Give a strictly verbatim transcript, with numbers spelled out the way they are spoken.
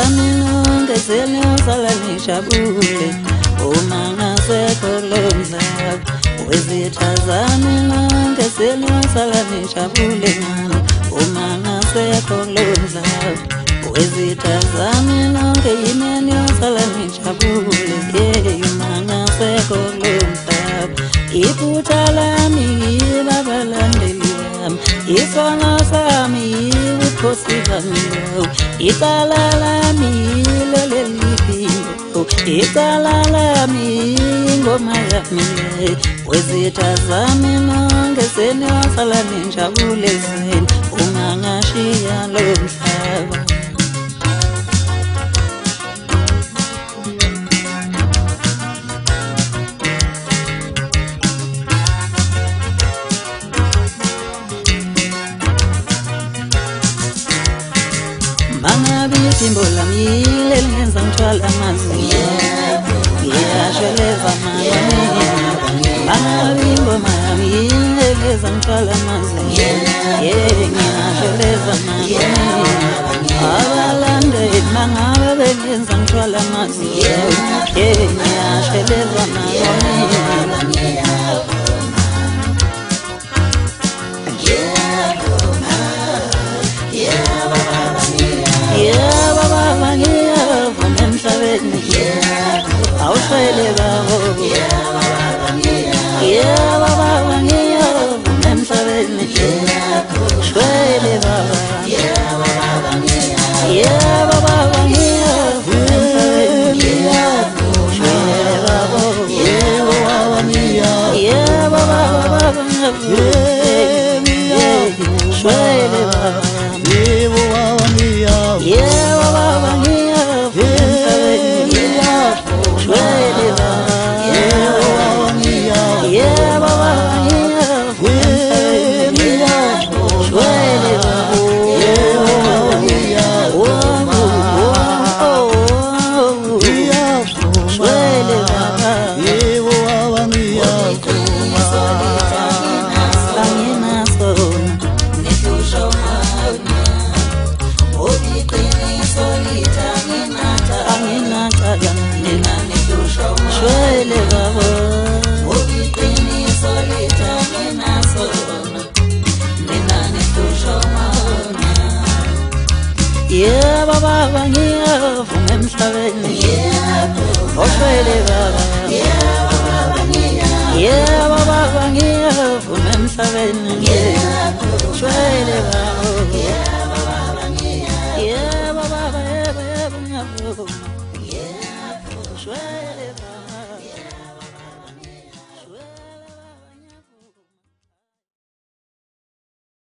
zami nonke seniyosala nijabule uma ngasekho lo mhlaba. Wezitha zami nonke seniyosala nijabule mama uma ngasekho lo mhlaba. Wezitha zami nonke yini niyosala nijabule uma ngasekho lo mhlaba. Iphutha lami yibabalandeli bami, isono sami yibukhosi bami, icala lami loleli phimbo, icala lami ingoma yami. Wezitha zami nonke seniyosala nijabule zenu uma ngashiya lo mhlaba. Iphimbo lami lengenza ngithwala amazinyo, ngiyasheleza mama. Ingoma yami lengenza ngithwala amazinyo, ngiyasheleza mama. Abalandeli mangabe bengenza ngithwala amazinyo, ngiyasheleza mama. Awushwele babo, yeah baba ngiyavuma emhlabeni, shwele baba, yeah baba ngiyavuma emhlabeni, shwele babo, yeah baba shwele baba, yeah baba yeah baba ngiyavuma emhlabeni, oshwele baba, yeah baba ngiyavuma emhlabeni, shwele baba.